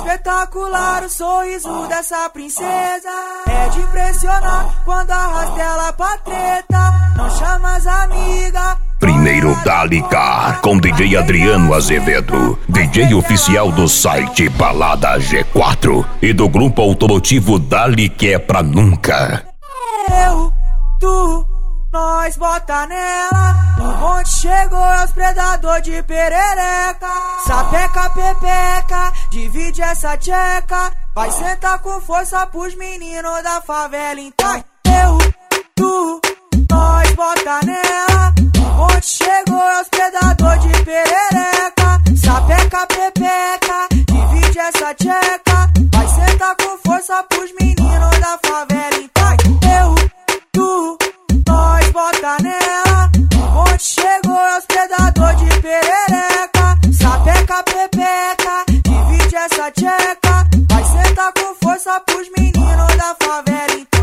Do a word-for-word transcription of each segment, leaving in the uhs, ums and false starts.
Espetacular o sorriso dessa princesa, é de impressionar quando arrasta ela pra treta. Não chama as amigas. Primeiro da ligar com D J Adriano Azevedo, D J oficial do site Balada G quatro e do grupo automotivo Dali Que É Pra Nunca. Eu, tu, nós bota nela. O bonde chegou, é os predador de perereca. Sapeca, pepeca, divide essa tcheca. Vai sentar com força pros meninos da favela. Então eu, tu, nós bota nela. O bonde chegou, é os predador de perereca. Sapeca, pepeca, divide essa tcheca. Vai sentar com força pros meninos da favela. Então eu, tu, nós bota nela. O bonde chegou, é os predador de perereca. Sapeca, pepeca, divide essa tcheca. Vai sentar com força pros meninos da favela. Então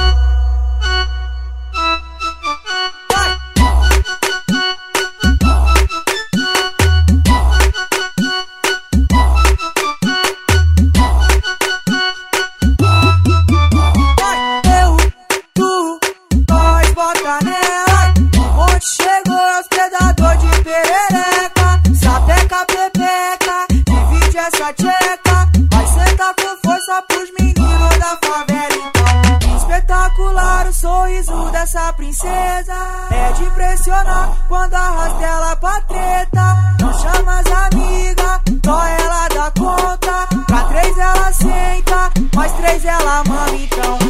eu, tu, nós bota nela. O bonde chegou, é os predador de perereca. Sapeca, pepeca, divide essa tcheca. Vai sentar com força pros meninos da favela. Então espetacular o sorriso dessa princesa, é de impressionar quando arrasta ela pra treta. Não chama as amigas, só ela dá conta. Pra três ela senta, mais três ela mama. Então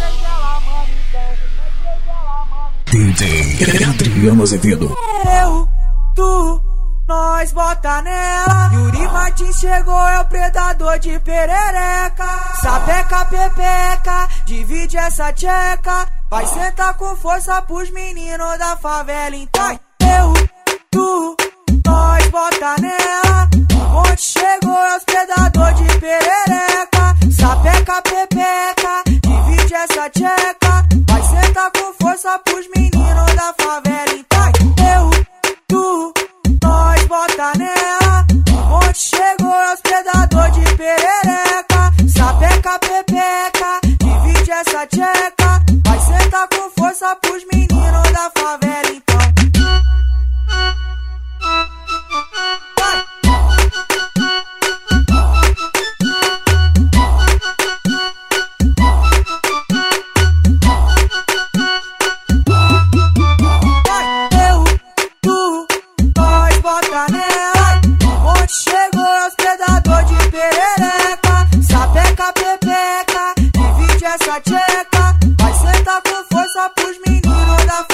D J Adriano Azevedo. eu, tu, nós bota nela. Yuri Martins chegou, é o predador de perereca. Sapeca, pepeca, divide essa tcheca. Vai sentar com força pros meninos da favela. Então eu, tu, nós bota nela. O bonde chegou, é os predador de perereca. Sapeca, pepeca, divide essa tcheca. Vai sentar com força pros meninos da favela. Então eu, tu, nós bota nela. O bonde chegou, é os predador de perereca. Sapeca, pepeca, divide essa tcheca. Vai sentar com força pros meninos da favela. Então eu, tu, nós bota nela. O bonde chegou, é os predador de perereca. Sapeca, pepeca, divide essa tcheca. Vai sentar com força pros meninos da